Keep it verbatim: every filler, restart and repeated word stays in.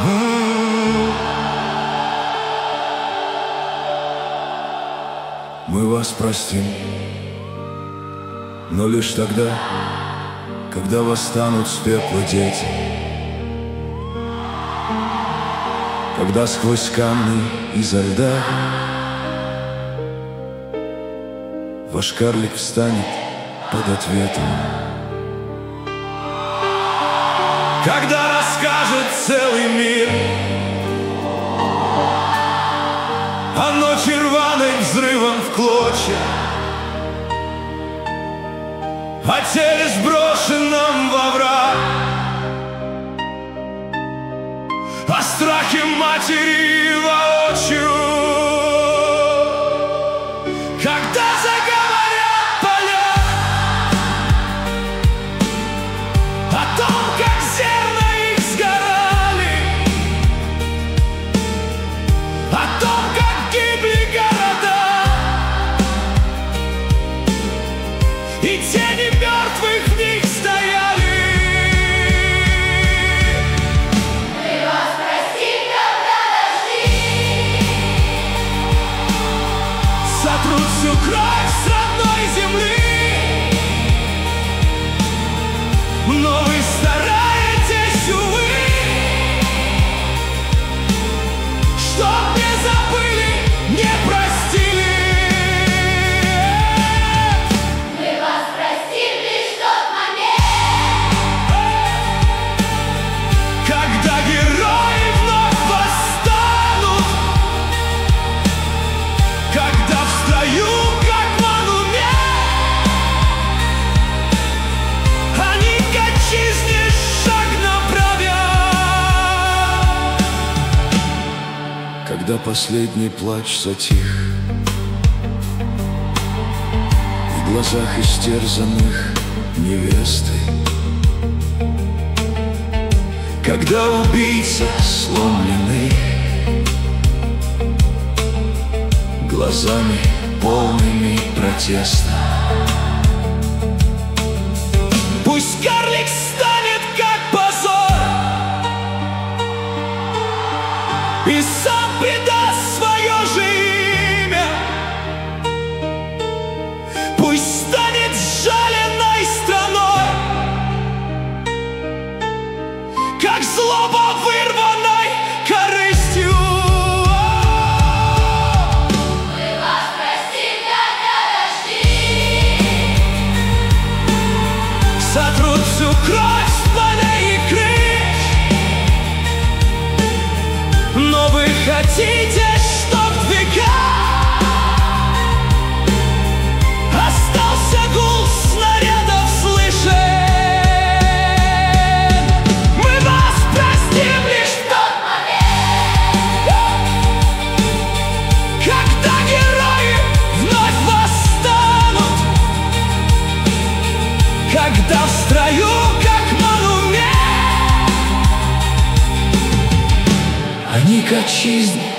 Мы вас простим, но лишь тогда, когда восстанут с пепла дети, когда сквозь камни изо льда ваш карлик встанет под ответом. Когда расскажет целый мир о ночи рваной взрывом в клочья, о теле сброшенном во враг, о страхе матери воочию. Когда заговорят поля о том, как зерна их сгорали, о том, как гибли города и тени мертвых в них стояли. Мы вас простим, когда дожди сотрут всю кровь с родной земли, но вы стараетесь, увы, чтоб не забыли, не простили. Мы вас простим лишь в тот момент, Когда герои вновь восстанут, когда встаю как монумент, они к отчизне шаг направят. Когда последний плач затих в глазах истерзанных невесты, когда убийца сломленный глазами полными протеста, пусть карлик станет как позор и сам предаст свое же имя, пусть станет сжаленной страной, как злоба вырванной корыстью. мы вас простим, когда дожди Сотрут всю кровь с полей и крыш, но вы хотите, чтоб в века остался гул снарядов слышен. Мы вас простим лишь в тот момент, когда герои вновь восстанут, когда в строю, как монумент, они к отчизне